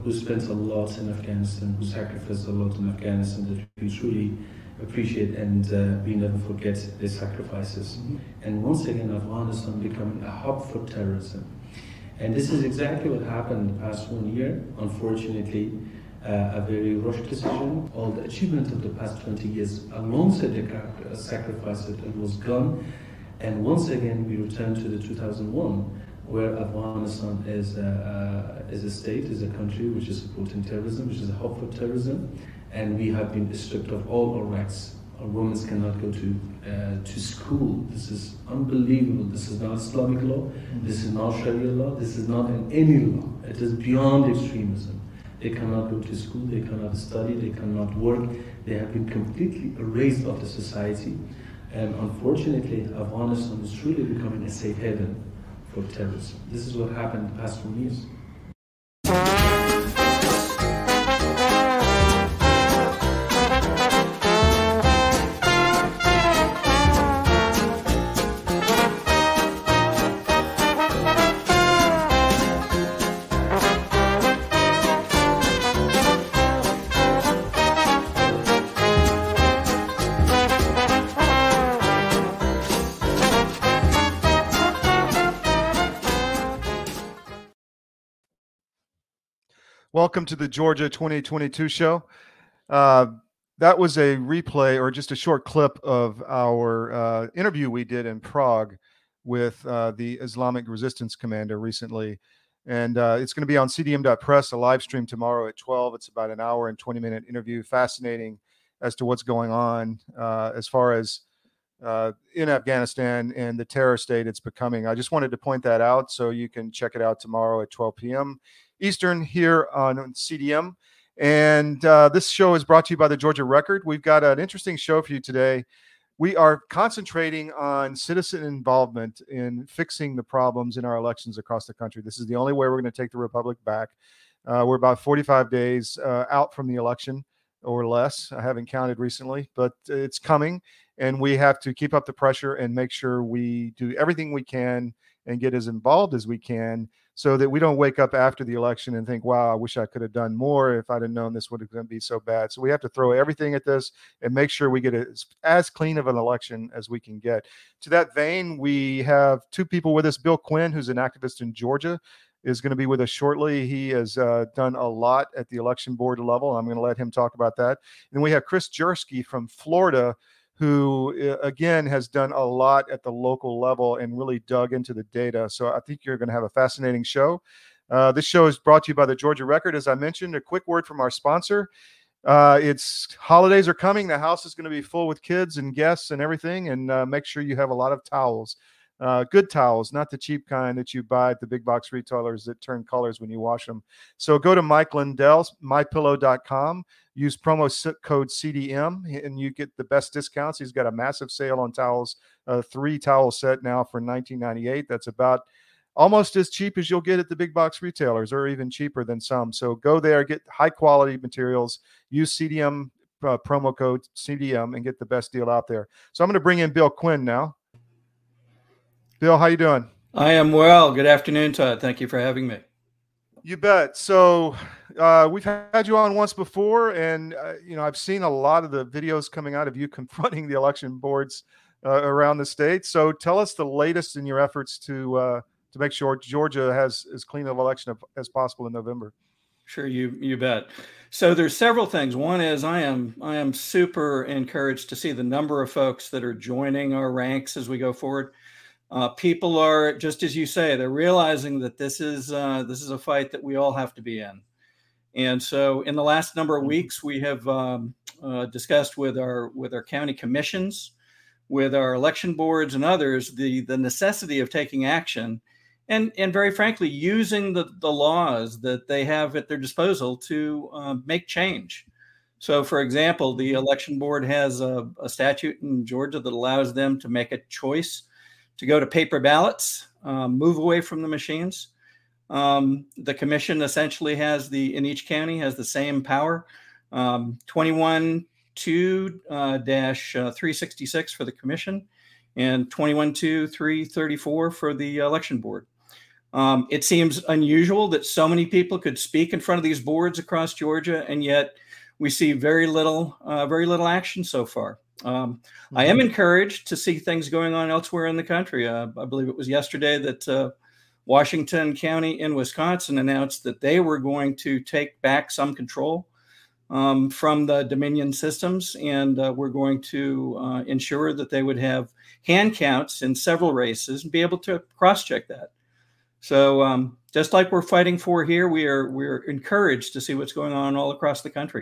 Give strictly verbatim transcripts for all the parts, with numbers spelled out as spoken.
who spent a lot in Afghanistan, who sacrificed a lot in Afghanistan that we truly appreciate, and uh, we never forget their sacrifices. And once again, Afghanistan becoming a hub for terrorism. And this is exactly what happened the past one year. Unfortunately, uh, a very rushed decision. All the achievement of the past twenty years, alongside the sacrifice that was gone. And once again, we return to the two thousand one, where Afghanistan is a, uh, is a state, is a country which is supporting terrorism, which is a hub for terrorism. And we have been stripped of all our rights. Our women cannot go to uh, to school. This is unbelievable. This is not Islamic law. This is not Sharia law. This is not in any law. It is beyond extremism. They cannot go to school. They cannot study. They cannot work. They have been completely erased of the society. And unfortunately, Afghanistan is truly becoming a safe haven for terrorism. This is what happened in the past few years. Welcome to the Georgia twenty twenty-two show. Uh, that was a replay or just a short clip of our uh, interview we did in Prague with uh, the Islamic Resistance Commander recently. And uh, it's going to be on C D M dot press, a live stream tomorrow at twelve. It's about an hour and twenty minute interview. Fascinating as to what's going on uh, as far as uh, in Afghanistan and the terror state it's becoming. I just wanted to point that out, so you can check it out tomorrow at twelve p.m. Eastern here on C D M. And uh, this show is brought to you by the Georgia Record. We've got an interesting show for you today. We are concentrating on citizen involvement in fixing the problems in our elections across the country. This is the only way we're going to take the republic back. Uh, we're about forty-five days uh, out from the election or less. I haven't counted recently, but it's coming. And we have to keep up the pressure and make sure we do everything we can and get as involved as we can, so that we don't wake up after the election and think, wow, I wish I could have done more. If I'd have known this would have going to be so bad. So we have to throw everything at this and make sure we get as, as clean of an election as we can get. To that vein, we have two people with us. Bill Quinn, who's an activist in Georgia, is going to be with us shortly. He has uh, done a lot at the election board level. I'm going to let him talk about that. And we have Chris Jersky from Florida, who, again, has done a lot at the local level and really dug into the data. So I think you're going to have a fascinating show. Uh, this show is brought to you by the Georgia Record. As I mentioned, a quick word from our sponsor. Uh, it's holidays are coming. The house is going to be full with kids and guests and everything. And uh, make sure you have a lot of towels. Uh, good towels, not the cheap kind that you buy at the big box retailers that turn colors when you wash them. So go to Mike Lindell's, my pillow dot com. Use promo code C D M, and you get the best discounts. He's got a massive sale on towels, a three towel set now for nineteen ninety-eight. That's about almost as cheap as you'll get at the big box retailers, or even cheaper than some. So go there, get high quality materials, use C D M uh, promo code C D M, and get the best deal out there. So I'm going to bring in Bill Quinn now. Bill, how you doing? I am well. Good afternoon, Todd. Thank you for having me. You bet. So uh, we've had you on once before, and uh, you know, I've seen a lot of the videos coming out of you confronting the election boards uh, around the state. So tell us the latest in your efforts to uh, to make sure Georgia has as clean of an election as possible in November. Sure, you you bet. So there's several things. One is I am I am super encouraged to see the number of folks that are joining our ranks as we go forward. Uh, people are, just as you say, they're realizing that this is uh, this is a fight that we all have to be in. And so in the last number of weeks, we have um, uh, discussed with our with our county commissions, with our election boards and others, the, the necessity of taking action and, and very frankly, using the, the laws that they have at their disposal to uh, make change. So, for example, the election board has a, a statute in Georgia that allows them to make a choice to go to paper ballots, um, move away from the machines. Um, the commission essentially has the, in each county, has the same power. Um, twenty-one two dash three sixty-six for the commission and twenty-one two three thirty-four for the election board. Um, it seems unusual that so many people could speak in front of these boards across Georgia, and yet we see very little, uh, very little action so far. Um, mm-hmm. I am encouraged to see things going on elsewhere in the country. Uh, I believe it was yesterday that uh, Washington County in Wisconsin announced that they were going to take back some control um, from the Dominion systems, and uh, we're going to uh, ensure that they would have hand counts in several races and be able to cross-check that. So um, just like we're fighting for here, we are we're encouraged to see what's going on all across the country.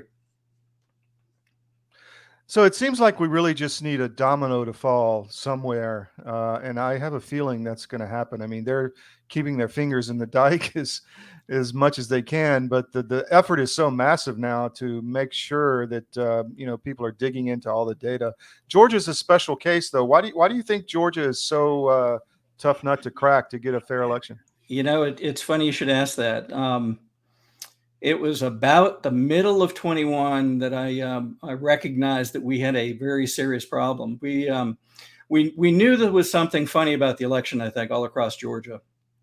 So it seems like we really just need a domino to fall somewhere, uh, and I have a feeling that's going to happen. I mean, they're keeping their fingers in the dike as as much as they can, but the the effort is so massive now to make sure that uh, you know people are digging into all the data. Georgia's a special case, though. Why do you, why do you think Georgia is so uh, tough nut to crack to get a fair election? You know, it, it's funny you should ask that. Um, it was about the middle of twenty-one that I um, I recognized that we had a very serious problem. We um, we we knew there was something funny about the election, I think, all across Georgia.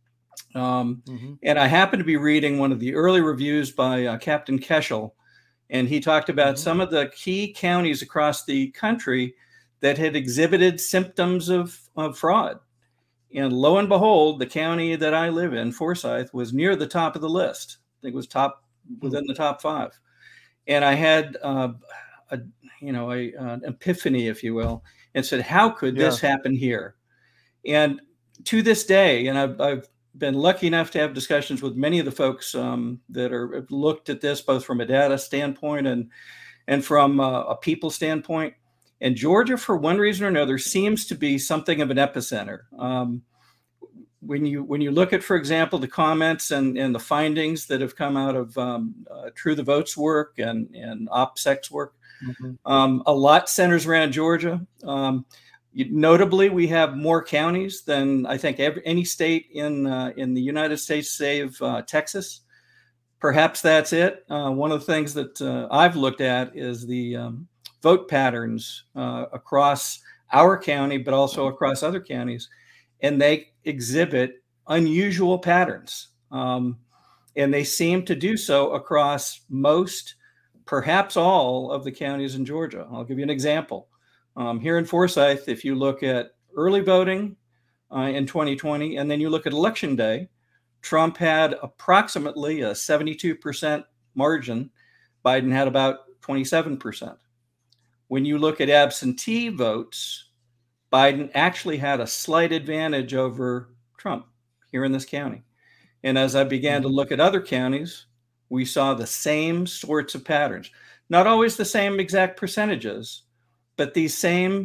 Um, mm-hmm. And I happened to be reading one of the early reviews by uh, Captain Keschel, and he talked about mm-hmm. some of the key counties across the country that had exhibited symptoms of, of fraud. And lo and behold, the county that I live in, Forsyth, was near the top of the list. I think it was top within the top five. And I had, uh, a, you know, a, an epiphany, if you will, and said, how could yeah. this happen here? And to this day, and I've, I've been lucky enough to have discussions with many of the folks um, that are have looked at this, both from a data standpoint and, and from a, a people standpoint. And Georgia, for one reason or another, seems to be something of an epicenter. Um, when you when you look at, for example, the comments and, and the findings that have come out of um, uh, True the Vote's work and, and OPSEC's work, mm-hmm. um, a lot centers around Georgia. Um, you, notably, we have more counties than I think every, any state in uh, in the United States, save uh, Texas. Perhaps that's it. Uh, one of the things that uh, I've looked at is the um, vote patterns uh, across our county, but also across other counties, and they exhibit unusual patterns. Um, and they seem to do so across most, perhaps all of the counties in Georgia. I'll give you an example. Um, here in Forsyth, if you look at early voting uh, in twenty twenty, and then you look at election day, Trump had approximately a seventy-two percent margin. Biden had about twenty-seven percent. When you look at absentee votes, Biden actually had a slight advantage over Trump here in this county. And as I began to look at other counties, we saw the same sorts of patterns. Not always the same exact percentages, but these same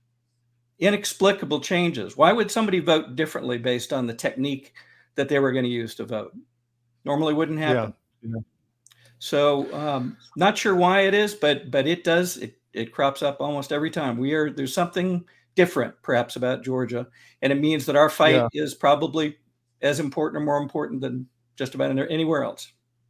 inexplicable changes. Why would somebody vote differently based on the technique that they were going to use to vote? Normally wouldn't happen. Yeah. Yeah. So um, not sure why it is, but but it does. It, it crops up almost every time. We are there's something different, perhaps, about Georgia, and it means that our fight yeah. is probably as important or more important than just about anywhere else.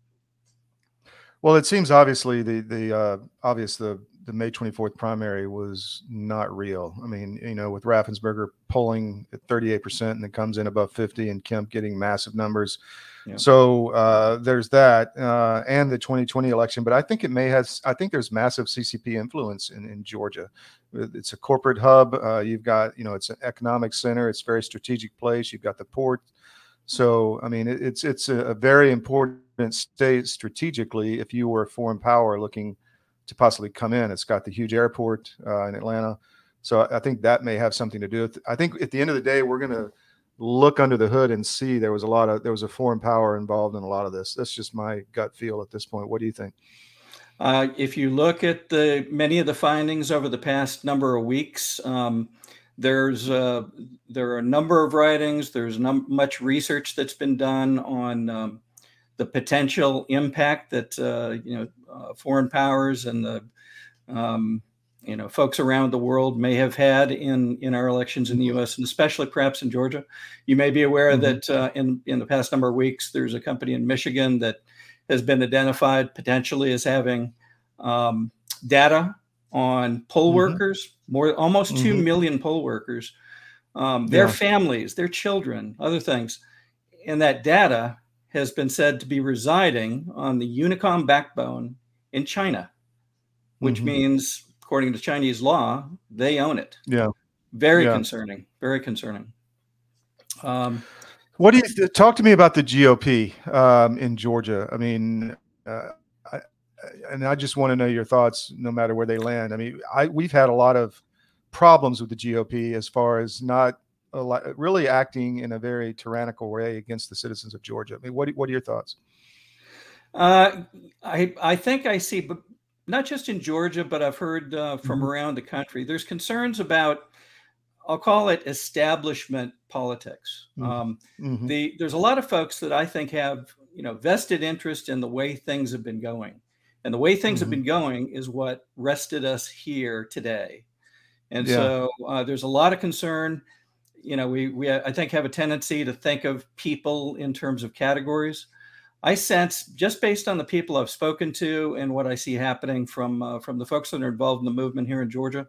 Well, it seems obviously the the uh, obvious the the May twenty-fourth primary was not real. I mean, you know, with Raffensperger polling at thirty-eight percent and it comes in above fifty, and Kemp getting massive numbers. Yeah. So uh, there's that, uh, and the twenty twenty election. But I think it may have. I think there's massive C C P influence in, in Georgia. It's a corporate hub. Uh, you've got, you know, it's an economic center. It's a very strategic place. You've got the port. So I mean, it, it's it's a, a very important state strategically. If you were a foreign power looking to possibly come in, it's got the huge airport uh, in Atlanta. So I think that may have something to do with it. I think at the end of the day, we're going to look under the hood and see there was a lot of there was a foreign power involved in a lot of this. That's just my gut feel at this point. What do you think? Uh, if you look at the many of the findings over the past number of weeks, um, there's uh, there are a number of writings. There's num- much research that's been done on um, the potential impact that uh, you know uh, foreign powers and the um, you know folks around the world may have had in in our elections in the U S and especially perhaps in Georgia. You may be aware mm-hmm. that uh, in in the past number of weeks, there's a company in Michigan that has been identified potentially as having um, data on poll mm-hmm. workers, more almost two mm-hmm. million poll workers, um, their yeah. families, their children, other things. and that data has been said to be residing on the Unicom backbone in China, which mm-hmm. means, according to Chinese law, they own it. Yeah. Very yeah. concerning. Very concerning. Um, what do you talk to me about the G O P um, in Georgia? I mean, uh, I, and I just want to know your thoughts, no matter where they land. I mean, I we've had a lot of problems with the G O P as far as not a lot, really acting in a very tyrannical way against the citizens of Georgia. I mean, what what are your thoughts? Uh, I I think I see, but not just in Georgia, but I've heard uh, from mm-hmm. around the country. There's concerns about, I'll call it establishment politics. Mm-hmm. Um, mm-hmm. The there's a lot of folks that I think have, you know, vested interest in the way things have been going, and the way things mm-hmm. have been going is what rested us here today. And yeah. so uh, there's a lot of concern. You know, we we I think have a tendency to think of people in terms of categories. I sense, just based on the people I've spoken to and what I see happening from uh, from the folks that are involved in the movement here in Georgia,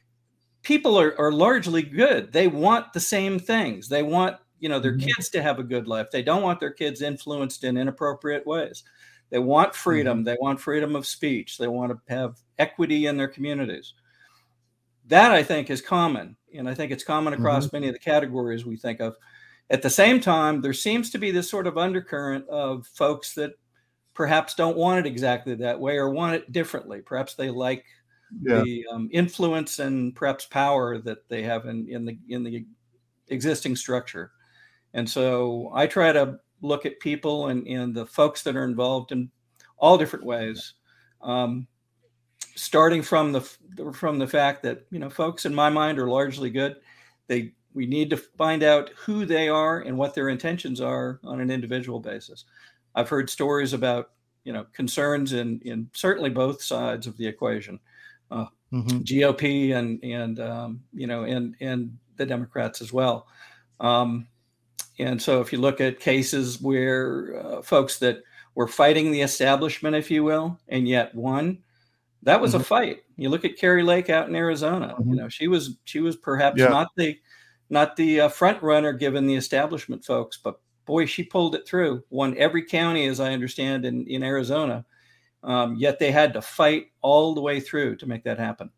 people are, are largely good. They want the same things. They want, you know, their mm-hmm. kids to have a good life. They don't want their kids influenced in inappropriate ways. They want freedom. Mm-hmm. They want freedom of speech. They want to have equity in their communities. That, I think, is common. And I think it's common across mm-hmm. many of the categories we think of. At the same time, there seems to be this sort of undercurrent of folks that perhaps don't want it exactly that way or want it differently. Perhaps they like yeah. the um, influence and perhaps power that they have in, in the in the existing structure. And so I try to look at people and, and the folks that are involved in all different ways, um, starting from the from the fact that, you know, folks in my mind are largely good. They We need to find out who they are and what their intentions are on an individual basis. I've heard stories about, you know, concerns in, in certainly both sides of the equation, uh, mm-hmm. G O P and, and um, you know, and, and the Democrats as well. Um, and so if you look at cases where uh, folks that were fighting the establishment, if you will, and yet won, that was mm-hmm. a fight. You look at Kari Lake out in Arizona, mm-hmm. you know, she was, she was perhaps yeah. not the, Not the uh, front runner given the establishment folks, but boy, she pulled it through. Won every county, as I understand, in, in Arizona. Um, yet they had to fight all the way through to make that happen.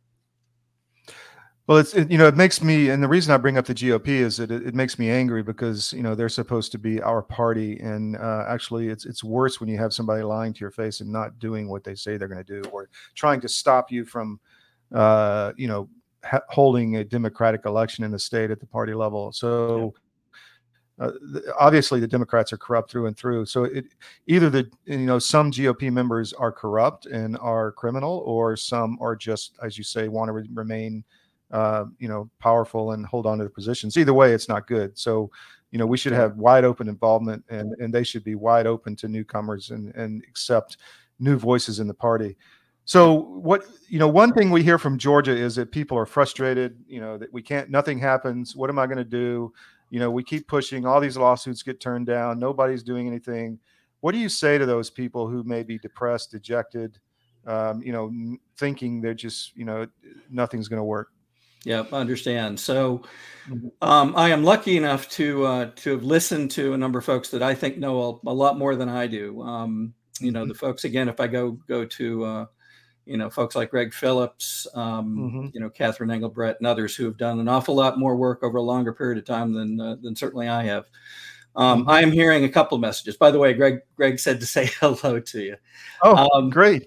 Well, it's it, you know, it makes me, and the reason I bring up the G O P is that it, it makes me angry because, you know, they're supposed to be our party, and uh, actually, it's it's worse when you have somebody lying to your face and not doing what they say they're going to do, or trying to stop you from, uh, you know. Ha- holding a democratic election in the state at the party level. So uh, th- obviously the Democrats are corrupt through and through. So it either the, you know, some G O P members are corrupt and are criminal, or some are just, as you say, want to re- remain, uh, you know, powerful and hold on to the positions. Either way, it's not good. So, you know, we should have wide open involvement, and, and they should be wide open to newcomers and, and accept new voices in the party. So what, you know, one thing we hear from Georgia is that people are frustrated, you know, that we can't, nothing happens. What am I going to do? You know, we keep pushing, all these lawsuits get turned down. Nobody's doing anything. What do you say to those people who may be depressed, dejected, um, you know, n- thinking they're just, you know, nothing's going to work? Yeah, I understand. So um, I am lucky enough to, uh, to have listened to a number of folks that I think know a, a lot more than I do. Um, you know, the folks, again, if I go, go to, uh, you know, folks like Greg Phillips, um, mm-hmm. you know, Catherine Engelbrecht and others who have done an awful lot more work over a longer period of time than uh, than certainly I have. Um, mm-hmm. I am hearing a couple of messages. By the way, Greg Greg said to say hello to you. Oh, um, great.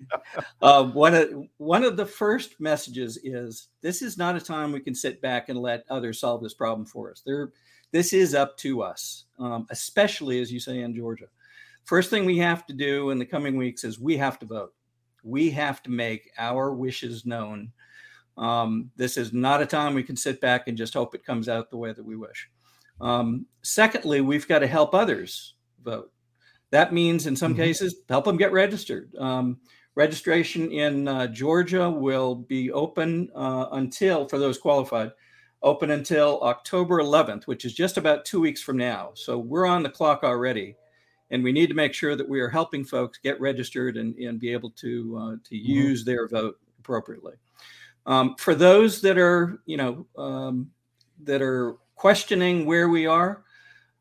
uh, one of one of the first messages is, this is not a time we can sit back and let others solve this problem for us. There, this is up to us, um, especially, as you say, in Georgia. First thing we have to do in the coming weeks is we have to vote. We have to make our wishes known. Um, this is not a time we can sit back and just hope it comes out the way that we wish. Um, secondly, we've got to help others vote. That means, in some mm-hmm. cases, help them get registered. Um, registration in uh, Georgia will be open uh, until, for those qualified, open until October eleventh, which is just about two weeks from now. So we're on the clock already. And we need to make sure that we are helping folks get registered and, and be able to uh, to use mm-hmm. their vote appropriately. Um, for those that are, you know, um, that are questioning where we are,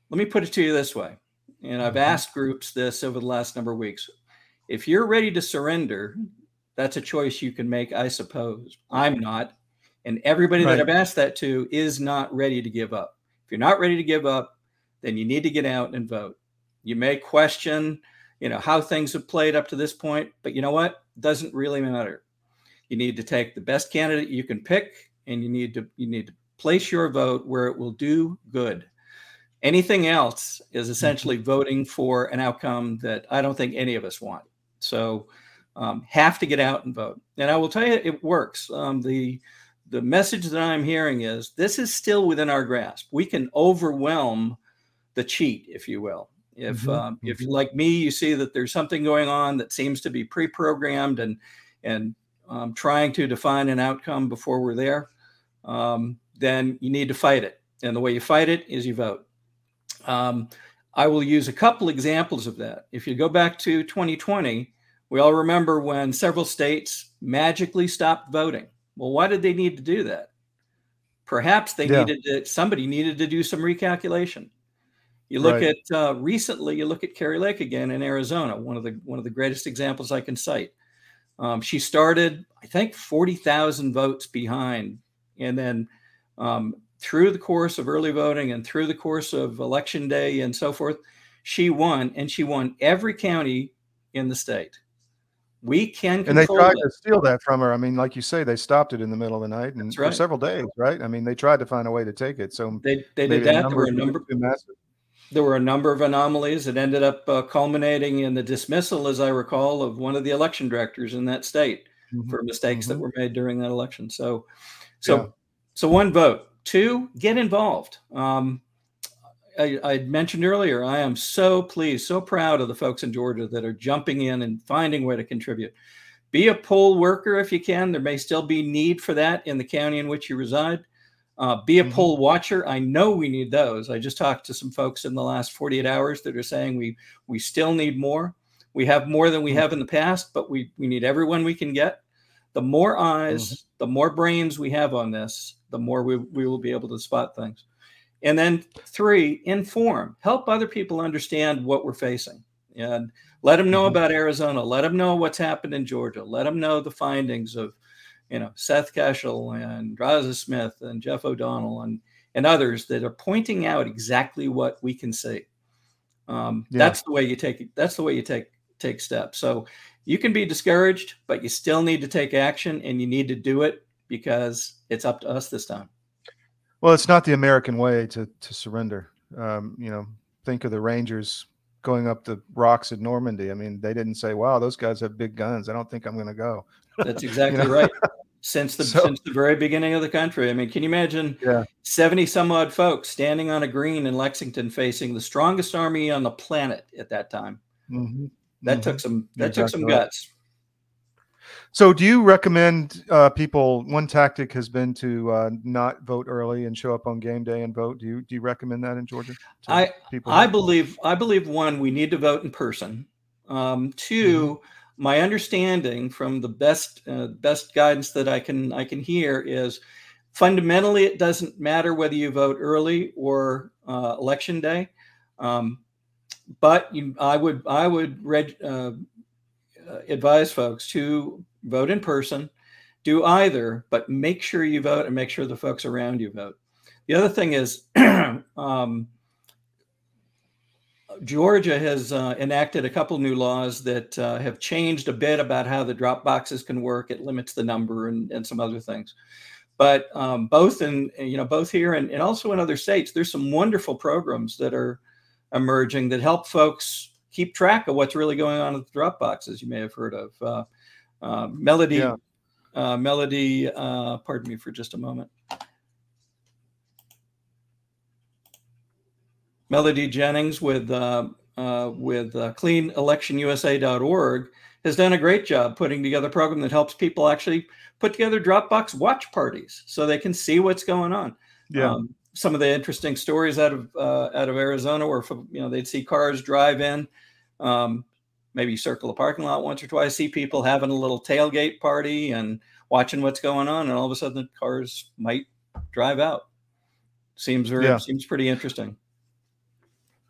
let me put it to you this way. And I've asked groups this over the last number of weeks. If you're ready to surrender, that's a choice you can make, I suppose. I'm not. And everybody Right. that I've asked that to is not ready to give up. If you're not ready to give up, then you need to get out and vote. You may question, you know, how things have played up to this point, but you know what? It doesn't really matter. You need to take the best candidate you can pick, and you need to you need to place your vote where it will do good. Anything else is essentially mm-hmm. voting for an outcome that I don't think any of us want. So um, have to get out and vote. And I will tell you, it works. Um, the the message that I'm hearing is this is still within our grasp. We can overwhelm the cheat, if you will. If mm-hmm. um, if mm-hmm. like me, you see that there's something going on that seems to be pre-programmed and and um, trying to define an outcome before we're there, um, then you need to fight it. And the way you fight it is you vote. Um, I will use a couple examples of that. If you go back to twenty twenty, we all remember when several states magically stopped voting. Well, why did they need to do that? Perhaps they yeah. needed to, somebody needed to do some recalculation. You look right. at uh, recently, you look at Kari Lake again in Arizona, one of the one of the greatest examples I can cite. Um, she started, I think, forty thousand votes behind, and then um, through the course of early voting and through the course of election day and so forth, she won, and she won every county in the state. We can control and they tried it. to steal that from her. I mean, like you say, they stopped it in the middle of the night and right. for several days, right? I mean, they tried to find a way to take it. So they they did that. There were a number. There were a number of anomalies that ended up uh, culminating in the dismissal, as I recall, of one of the election directors in that state mm-hmm. for mistakes mm-hmm. that were made during that election. So, so, yeah. so one vote. Two, get involved. Um, I, I mentioned earlier, I am so pleased, so proud of the folks in Georgia that are jumping in and finding a way to contribute. Be a poll worker if you can. There may still be need for that in the county in which you reside. Uh, be a mm-hmm. poll watcher. I know we need those. I just talked to some folks in the last forty-eight hours that are saying we we still need more. We have more than we mm-hmm. have in the past, but we, we need everyone we can get. The more eyes, mm-hmm. the more brains we have on this, the more we, we will be able to spot things. And then three, inform. Help other people understand what we're facing. And let them know mm-hmm. about Arizona. Let them know what's happened in Georgia. Let them know the findings of you know, Seth Keshel and Raza Smith and Jeff O'Donnell and, and others that are pointing out exactly what we can see. Um, yeah. That's the way you take that's the way you take take steps. So you can be discouraged, but you still need to take action, and you need to do it because it's up to us this time. Well, it's not the American way to to surrender. Um, you know, think of the Rangers going up the rocks at Normandy. I mean, they didn't say, "Wow, those guys have big guns. I don't think I'm going to go." That's exactly you know? right. Since the so, since the very beginning of the country. I mean, can you imagine yeah. seventy some odd folks standing on a green in Lexington facing the strongest army on the planet at that time? Mm-hmm. That mm-hmm. took some that exactly took some right. guts. So do you recommend uh, people, one tactic has been to uh, not vote early and show up on game day and vote. Do you do you recommend that in Georgia? I people I believe I believe one, we need to vote in person. Um, two, mm-hmm. my understanding from the best uh, best guidance that I can I can hear is fundamentally it doesn't matter whether you vote early or uh, election day, um, but you, I would I would reg, uh, advise folks to vote in person. Do either, but make sure you vote and make sure the folks around you vote. The other thing is. um, Georgia has uh, enacted a couple new laws that uh, have changed a bit about how the drop boxes can work. It limits the number and, and some other things. But um, both in you know both here and, and also in other states, there's some wonderful programs that are emerging that help folks keep track of what's really going on at the drop boxes. You may have heard of uh, uh, Melody. Yeah. Uh, Melody. Uh, pardon me for just a moment. Melody Jennings with uh, uh, with uh, clean election U S A dot org has done a great job putting together a program that helps people actually put together Dropbox watch parties so they can see what's going on. Yeah. Um, some of the interesting stories out of uh, out of Arizona where you know they'd see cars drive in, um, maybe circle the parking lot once or twice, see people having a little tailgate party and watching what's going on, and all of a sudden the cars might drive out. Seems very yeah. seems pretty interesting.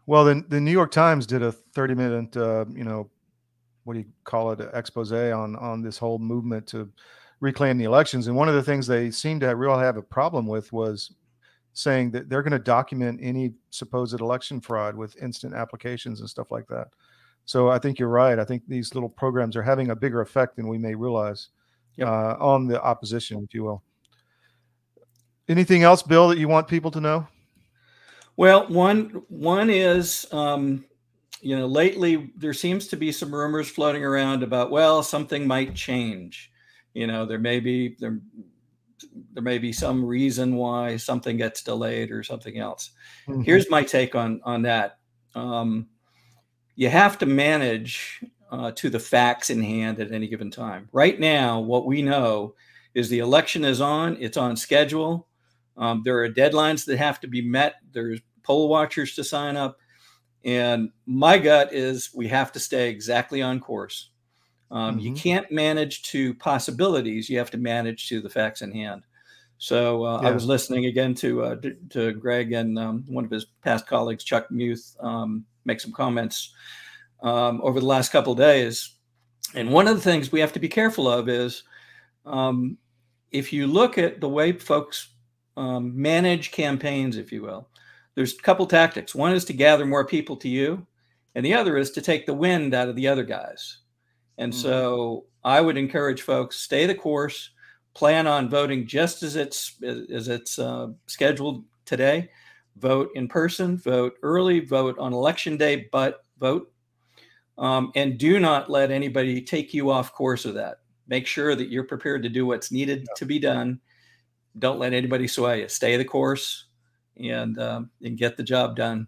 Well, the, the New York Times did a thirty minute, uh, you know, what do you call it, expose on, on this whole movement to reclaim the elections. And one of the things they seemed to really have a problem with was saying that they're going to document any supposed election fraud with instant applications and stuff like that. So I think you're right. I think these little programs are having a bigger effect than we may realize yep. uh, on the opposition, if you will. Anything else, Bill, that you want people to know? Well, one one is, um, you know, lately there seems to be some rumors floating around about, well, something might change. You know, there may be there, there may be some reason why something gets delayed or something else. Mm-hmm. Here's my take on on that. Um, you have to manage uh, to the facts in hand at any given time. Right now, what we know is the election is on. It's on schedule. Um, there are deadlines that have to be met. There's poll watchers to sign up. And my gut is we have to stay exactly on course. Um, mm-hmm. You can't manage to possibilities. You have to manage to the facts in hand. So uh, yeah. I was listening again to uh, to, to Greg and um, one of his past colleagues, Chuck Muth, um, make some comments um, over the last couple of days. And one of the things we have to be careful of is um, if you look at the way folks um, manage campaigns, if you will, there's a couple tactics. One is to gather more people to you, and the other is to take the wind out of the other guys. And mm-hmm. so I would encourage folks, stay the course, plan on voting just as it's as it's uh, scheduled today. Vote in person, vote early, vote on election day, but vote. Um, and do not let anybody take you off course of that. Make sure that you're prepared to do what's needed yeah. to be done. Don't let anybody sway you. Stay the course and um, and get the job done.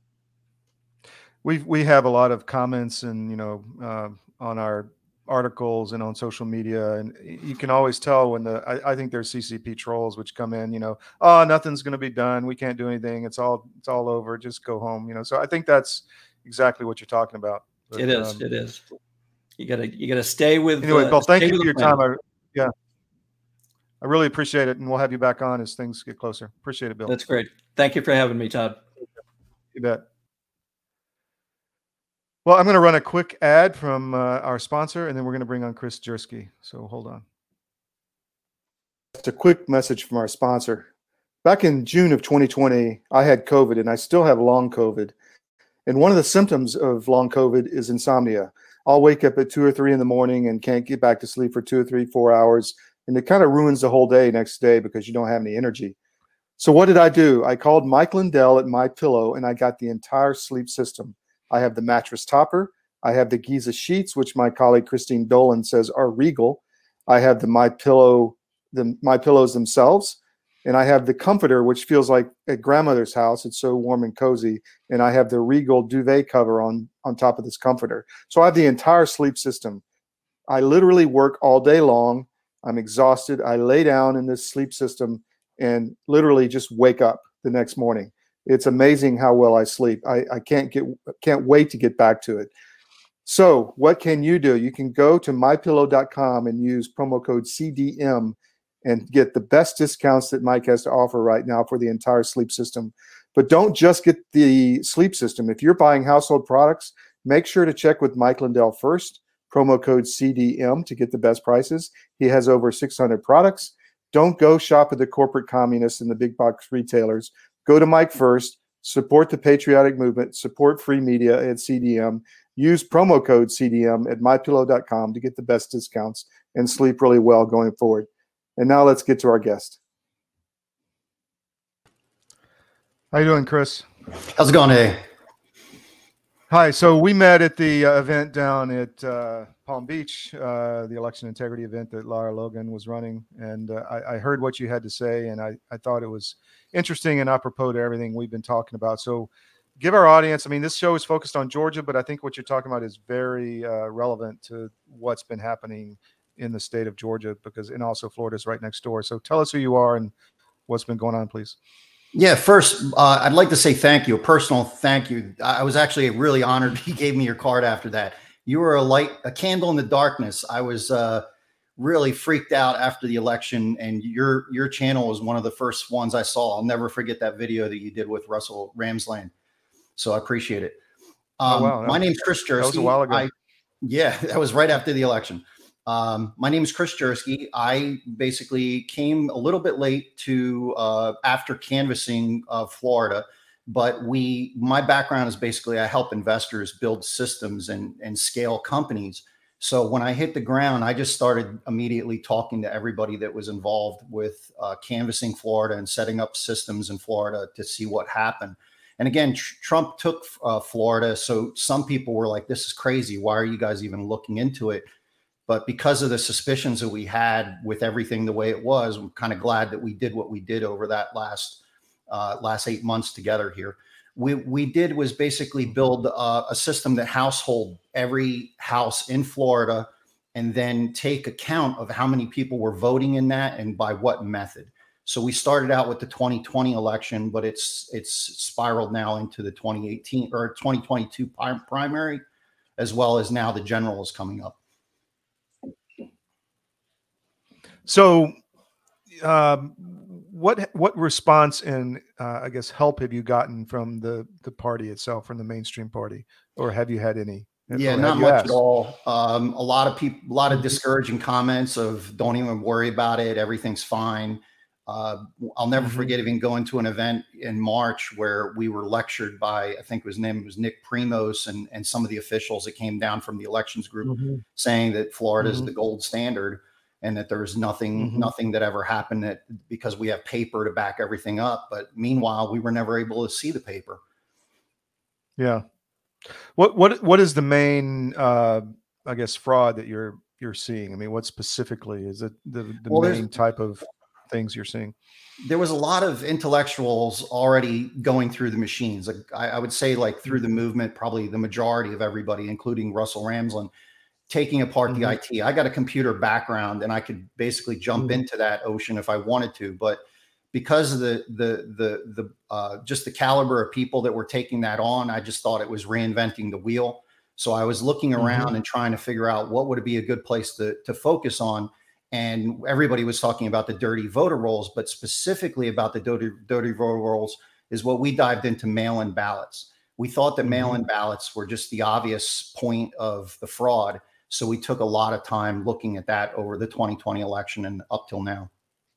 We we have a lot of comments and, you know, uh, on our articles and on social media, and you can always tell when the I, I think there's C C P trolls which come in, you know, oh, nothing's going to be done, we can't do anything, it's all it's all over, just go home, you know. So I think that's exactly what you're talking about. But, it is. Um, it is. You gotta you gotta stay with. Anyway, uh, Bill, thank you for your time. I, yeah, I really appreciate it, and we'll have you back on as things get closer. Appreciate it, Bill. That's great. Thank you for having me, Todd. You bet. Well, I'm going to run a quick ad from uh, our sponsor, and then we're going to bring on Chris Jersky. So hold on. Just a quick message from our sponsor. Back in June of twenty twenty, I had COVID, and I still have long COVID. And one of the symptoms of long COVID is insomnia. I'll wake up at two or three in the morning and can't get back to sleep for two or three, four hours. And it kind of ruins the whole day next day because you don't have any energy. So what did I do? I called Mike Lindell at MyPillow, and I got the entire sleep system. I have the mattress topper. I have the Giza sheets, which my colleague Christine Dolan says are regal. I have the MyPillow, the MyPillows themselves. And I have the comforter, which feels like at grandmother's house. It's so warm and cozy. And I have the regal duvet cover on, on top of this comforter. So I have the entire sleep system. I literally work all day long. I'm exhausted. I lay down in this sleep system and literally just wake up the next morning. It's amazing how well I sleep. I, I can't get can't wait to get back to it. So what can you do? You can go to my pillow dot com and use promo code C D M and get the best discounts that Mike has to offer right now for the entire sleep system. But don't just get the sleep system. If you're buying household products, make sure to check with Mike Lindell first. Promo code C D M to get the best prices. He has over six hundred products. Don't go shop at the corporate communists and the big box retailers. Go to Mike first. Support the patriotic movement. Support free media at C D M. Use promo code C D M at my pillow dot com to get the best discounts and sleep really well going forward. And now let's get to our guest. How you doing, Chris? How's it going, A? Hi. So we met at the uh, event down at uh, Palm Beach, uh, the election integrity event that Lara Logan was running. And uh, I, I heard what you had to say, and I, I thought it was interesting and apropos to everything we've been talking about. So give our audience, I mean, this show is focused on Georgia, but I think what you're talking about is very uh, relevant to what's been happening in the state of Georgia, because, and also Florida is right next door. So tell us who you are and what's been going on, please. Yeah, first, uh, I'd like to say thank you, a personal thank you. I was actually really honored he gave me your card after that. You were a light, a candle in the darkness. I was uh, really freaked out after the election, and your your channel was one of the first ones I saw. I'll never forget that video that you did with Russell Ramsland. So I appreciate it. Um, oh, wow. My was, name's Chris Jersky. That was a while ago. I, yeah, that was right after the election. Um, my name is Chris Jersky. I basically came a little bit late to uh, after canvassing of Florida, but we my background is basically I help investors build systems and, and scale companies. So when I hit the ground, I just started immediately talking to everybody that was involved with uh, canvassing Florida and setting up systems in Florida to see what happened. And again, tr- Trump took uh, Florida. So some people were like, this is crazy. Why are you guys even looking into it? But because of the suspicions that we had with everything the way it was, I'm kind of glad that we did what we did over that last uh, last eight months together here. We we did was basically build uh, a system that household every house in Florida and then take account of how many people were voting in that and by what method. So we started out with the twenty twenty election, but it's it's spiraled now into the twenty eighteen or twenty twenty-two primary, as well as now the general is coming up. So, um, what what response and uh, I guess help have you gotten from the the party itself, from the mainstream party, or have you had any? Yeah, not much at all. Um, a lot of people, a lot of discouraging comments of "Don't even worry about it, everything's fine." Uh, I'll never mm-hmm. forget even going to an event in March where we were lectured by, I think his name was Nick Primos, and and some of the officials that came down from the elections group mm-hmm. saying that Florida is mm-hmm. the gold standard. And that there's nothing, mm-hmm. nothing that ever happened that because we have paper to back everything up. But meanwhile, we were never able to see the paper. Yeah. What what what is the main, uh, I guess, fraud that you're you're seeing? I mean, what specifically is it the, the well, main type of things you're seeing? There was a lot of intellectuals already going through the machines. Like I, I would say, like through the movement, probably the majority of everybody, including Russell Ramsland, taking apart mm-hmm. the I T. I got a computer background and I could basically jump mm-hmm. into that ocean if I wanted to, but because of the, the, the, the, uh, just the caliber of people that were taking that on, I just thought it was reinventing the wheel. So I was looking around mm-hmm. and trying to figure out what would be a good place to, to focus on. And everybody was talking about the dirty voter rolls, but specifically about the dirty, dirty voter rolls is what we dived into mail-in ballots. We thought that mm-hmm. mail-in ballots were just the obvious point of the fraud. So we took a lot of time looking at that over the twenty twenty election and up till now.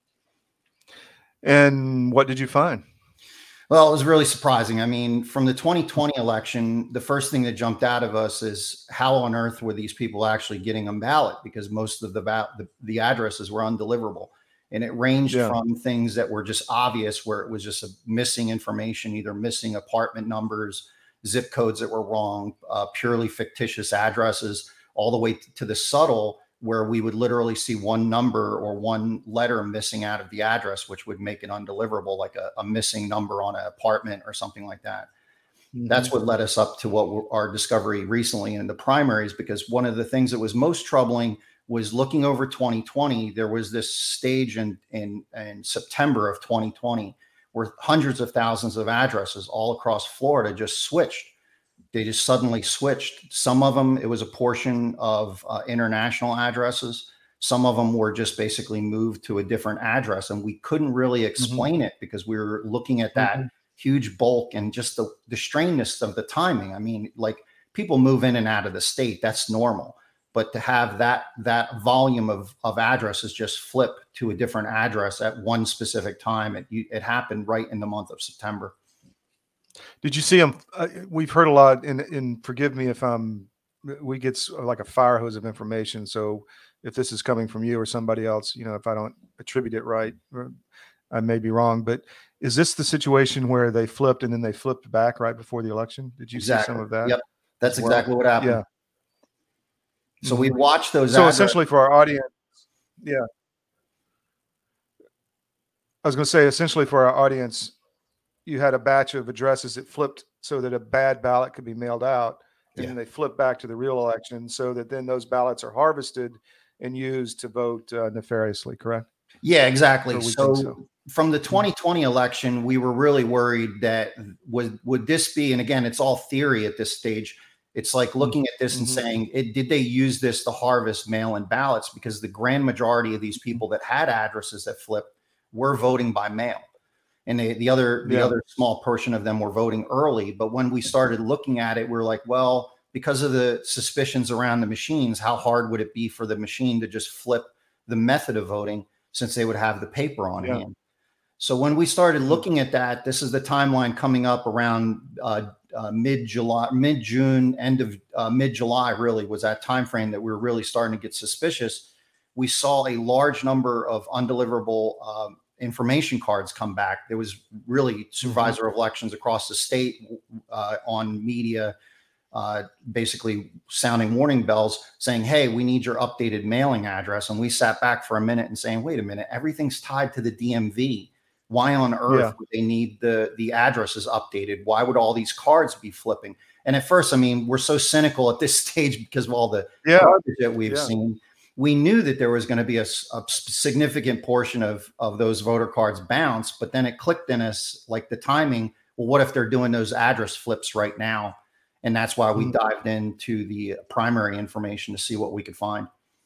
And what did you find? Well, it was really surprising. I mean, from the twenty twenty election, the first thing that jumped out of us is how on earth were these people actually getting a ballot? Because most of the the, the addresses were undeliverable. And it ranged yeah. from things that were just obvious, where it was just a missing information, either missing apartment numbers, zip codes that were wrong, uh, purely fictitious addresses, all the way to the subtle, where we would literally see one number or one letter missing out of the address, which would make it undeliverable, like a, a missing number on an apartment or something like that. Mm-hmm. That's what led us up to what our discovery recently in the primaries, because one of the things that was most troubling was looking over twenty twenty. There was this stage in, in, in September of twenty twenty where hundreds of thousands of addresses all across Florida just switched. They just suddenly switched. Some of them, it was a portion of uh, international addresses. Some of them were just basically moved to a different address. And we couldn't really explain mm-hmm. it because we were looking at that mm-hmm. huge bulk and just the, the strangeness of the timing. I mean, like people move in and out of the state. That's normal. But to have that that volume of, of addresses just flip to a different address at one specific time, it, it happened right in the month of September. Did you see them? Uh, we've heard a lot, and, and forgive me if I'm, we get like a fire hose of information. So if this is coming from you or somebody else, you know, if I don't attribute it right, I may be wrong. But is this the situation where they flipped and then they flipped back right before the election? Did you exactly. see some of that? Yep, that's well, exactly what happened. Yeah. So we watched those. So essentially, for our audience, yeah, I was going to say, essentially for our audience, you had a batch of addresses that flipped so that a bad ballot could be mailed out, and yeah. then they flip back to the real election so that then those ballots are harvested and used to vote uh, nefariously, correct? Yeah, exactly. So, so from the twenty twenty election, we were really worried that would, would this be, and again, it's all theory at this stage. It's like looking at this mm-hmm. and saying, it, did they use this to harvest mail-in ballots? Because the grand majority of these people that had addresses that flipped were voting by mail. and they, the other the Yeah. other small portion of them were voting early. But when we started looking at it, we're like, well, because of the suspicions around the machines, how hard would it be for the machine to just flip the method of voting since they would have the paper on Yeah. hand? So when we started looking at that, this is the timeline coming up around uh, uh, mid-July, mid-June, end of uh, mid-July, really was that time frame that we were really starting to get suspicious. We saw a large number of undeliverable um, information cards come back. There was really supervisor of elections across the state uh, on media, uh, basically sounding warning bells saying, hey, we need your updated mailing address. And we sat back for a minute and saying, wait a minute, everything's tied to the D M V. Why on earth Yeah. would they need the, the addresses updated? Why would all these cards be flipping? And at first, I mean, we're so cynical at this stage because of all the Yeah. garbage that we've Yeah. seen. We knew that there was going to be a, a significant portion of, of those voter cards bounce, but then it clicked in us like the timing. Well, what if they're doing those address flips right now? And that's why we Mm. dived into the primary information to see what we could find.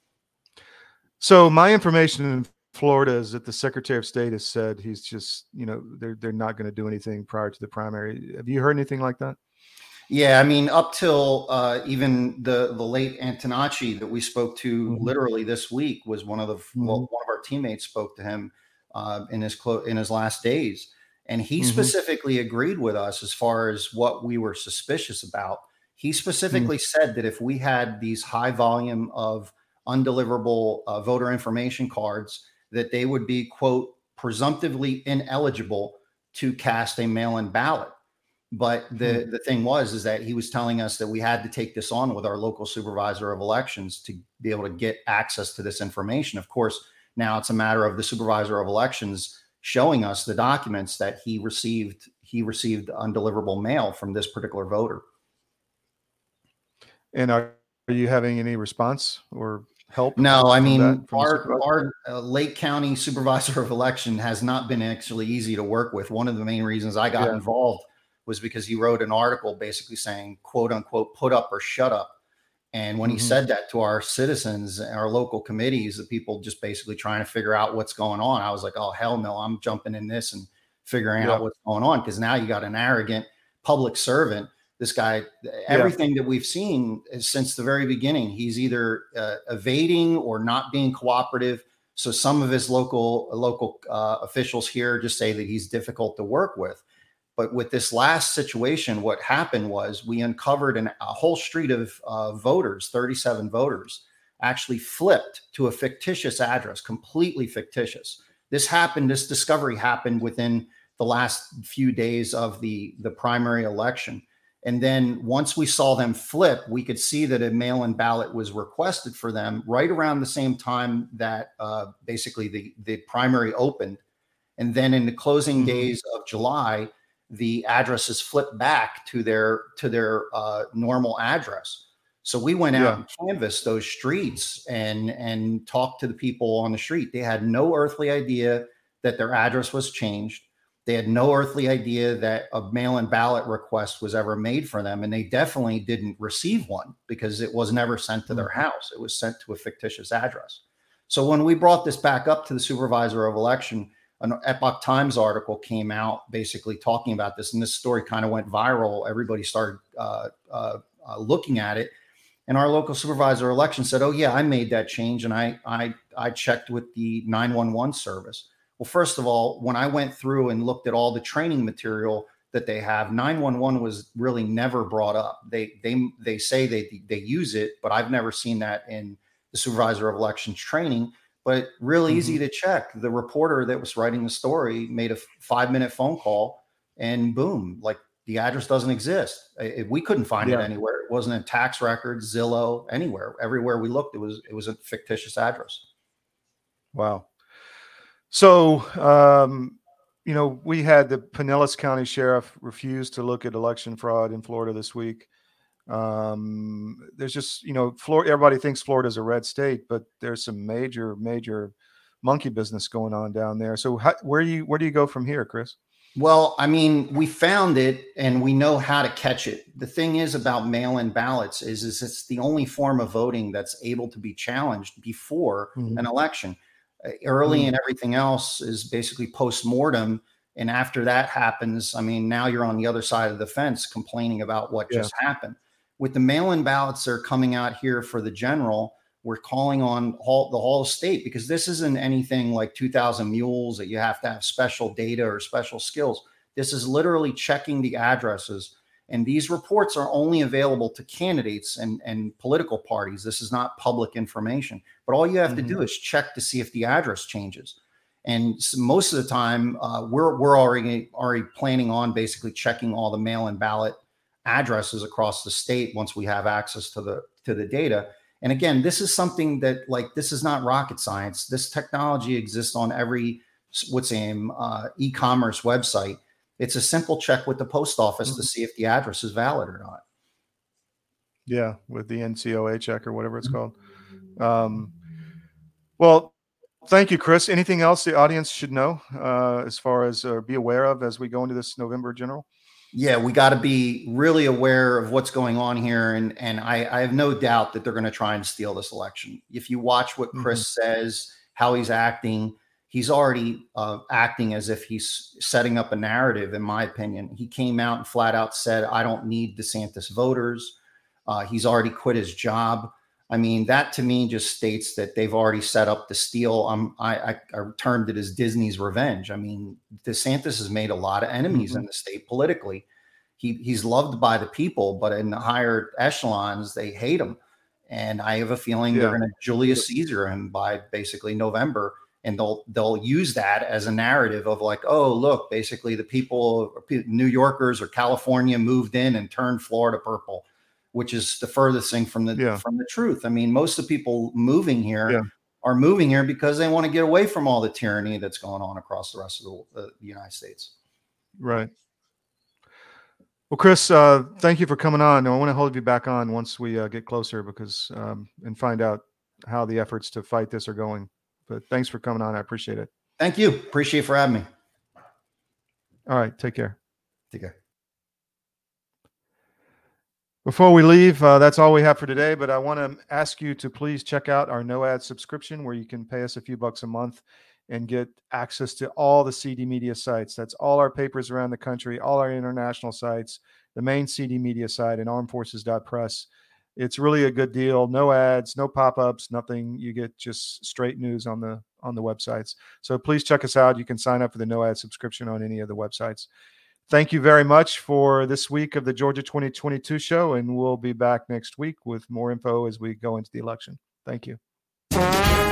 So my information in Florida is that the Secretary of State has said he's just, you know, they're they're not going to do anything prior to the primary. Have you heard anything like that? Yeah, I mean, up till uh, even the the late Antonacci that we spoke to Mhm. literally this week was one of the well, Mhm. one of our teammates spoke to him uh, in his clo- in his last days, and he Mhm. specifically agreed with us as far as what we were suspicious about. He specifically said that if we had these high volume of undeliverable uh, voter information cards, that they would be, quote, presumptively ineligible to cast a mail-in ballot. But the, the thing was, is that he was telling us that we had to take this on with our local supervisor of elections to be able to get access to this information. Of course, now it's a matter of the supervisor of elections showing us the documents that he received. He received undeliverable mail from this particular voter. And are, are you having any response or help? No, I from mean, that, from the our, supervisor? our uh, Lake County supervisor of election has not been actually easy to work with. One of the main reasons I got Yeah. involved was because he wrote an article basically saying, quote unquote, put up or shut up. And when he Mhm. said that to our citizens, our local committees, the people just basically trying to figure out what's going on, I was like, oh, hell no, I'm jumping in this and figuring Yeah. out what's going on. Because now you got an arrogant public servant. This guy, everything that we've seen is since the very beginning, he's either uh, evading or not being cooperative. So some of his local local uh, officials here just say that he's difficult to work with. But with this last situation, what happened was we uncovered an, a whole street of uh, voters, thirty-seven voters, actually flipped to a fictitious address, completely fictitious. This happened, this discovery happened within the last few days of the, the primary election. And then once we saw them flip, we could see that a mail-in ballot was requested for them right around the same time that uh, basically the, the primary opened. And then in the closing Mhm. days of July, the addresses flipped back to their to their uh, normal address. So we went out Yeah. and canvassed those streets and and talked to the people on the street. They had no earthly idea that their address was changed. They had no earthly idea that a mail-in ballot request was ever made for them, and they definitely didn't receive one because it was never sent to their house. It was sent to a fictitious address. So when we brought this back up to the supervisor of election, an Epoch Times article came out basically talking about this, and this story kind of went viral. Everybody started uh, uh, uh, looking at it, and our local supervisor of election said, "Oh yeah, I made that change, and I I I checked with the nine one one service." Well, first of all, when I went through and looked at all the training material that they have, nine one one was really never brought up. They they they say they they use it, but I've never seen that in the supervisor of elections training. But real Mhm. easy to check. The reporter that was writing the story made a five minute phone call and boom, like the address doesn't exist. It, we couldn't find Yeah. it anywhere. It wasn't in tax records, Zillow, anywhere. Everywhere we looked, it was it was a fictitious address. Wow. So, um, you know, we had the Pinellas County Sheriff refuse to look at election fraud in Florida this week. Um, there's just, you know, Florida, everybody thinks Florida's a red state, but there's some major, major monkey business going on down there. So how, where do you, where do you go from here, Chris? Well, I mean, we found it and we know how to catch it. The thing is about mail-in ballots is, is it's the only form of voting that's able to be challenged before Mhm. an election. Uh, early Mhm. and everything else is basically post-mortem And after that happens, I mean, now you're on the other side of the fence complaining about what Yeah. just happened. With the mail-in ballots that are coming out here for the general, we're calling on Hall, the Hall of State, because this isn't anything like two thousand mules that you have to have special data or special skills. This is literally checking the addresses. And these reports are only available to candidates and, and political parties. This is not public information. But all you have mm-hmm. to do is check to see if the address changes. And so most of the time, uh, we're we're already already planning on basically checking all the mail-in ballot addresses across the state once we have access to the to the data. And again, this is something that, like, this is not rocket science. This technology exists on every what's name uh, e-commerce website. It's a simple check with the post office mm-hmm. to see if the address is valid or not. Yeah, with the N C O A check or whatever it's called. Um, well. Thank you, Chris. Anything else the audience should know uh, as far as uh, be aware of as we go into this November general? Yeah, we got to be really aware of what's going on here. And, and I, I have no doubt that they're going to try and steal this election. If you watch what Chris mm-hmm. says, how he's acting, he's already uh, acting as if he's setting up a narrative, in my opinion. He came out and flat out said, I don't need DeSantis voters. Uh, he's already quit his job. I mean, that to me just states that they've already set up the steal. Um, I, I, I termed it as Disney's revenge. I mean, DeSantis has made a lot of enemies mm-hmm. in the state politically. He he's loved by the people, but in the higher echelons, they hate him. And I have a feeling yeah. they're going to Julius Caesar him by basically November, and they'll they'll use that as a narrative of like, oh, look, basically the people, New Yorkers or California moved in and turned Florida purple, which is the furthest thing from the yeah. from the truth. I mean, most of the people moving here yeah. are moving here because they want to get away from all the tyranny that's going on across the rest of the, uh, the United States. Right. Well, Chris, uh, thank you for coming on. I want to hold you back on once we uh, get closer because um, and find out how the efforts to fight this are going. But thanks for coming on. I appreciate it. Thank you. Appreciate for having me. All right. Take care. Take care. Before we leave, uh, that's all we have for today, but I want to ask you to please check out our no ad subscription where you can pay us a few bucks a month and get access to all the C D Media sites. That's all our papers around the country, all our international sites, the main C D Media site, and armed forces dot press. It's really a good deal. No ads, no pop-ups, nothing. You get just straight news on the on the websites. So please check us out. You can sign up for the no ad subscription on any of the websites. Thank you very much for this week of the Georgia twenty twenty-two show, and we'll be back next week with more info as we go into the election. Thank you.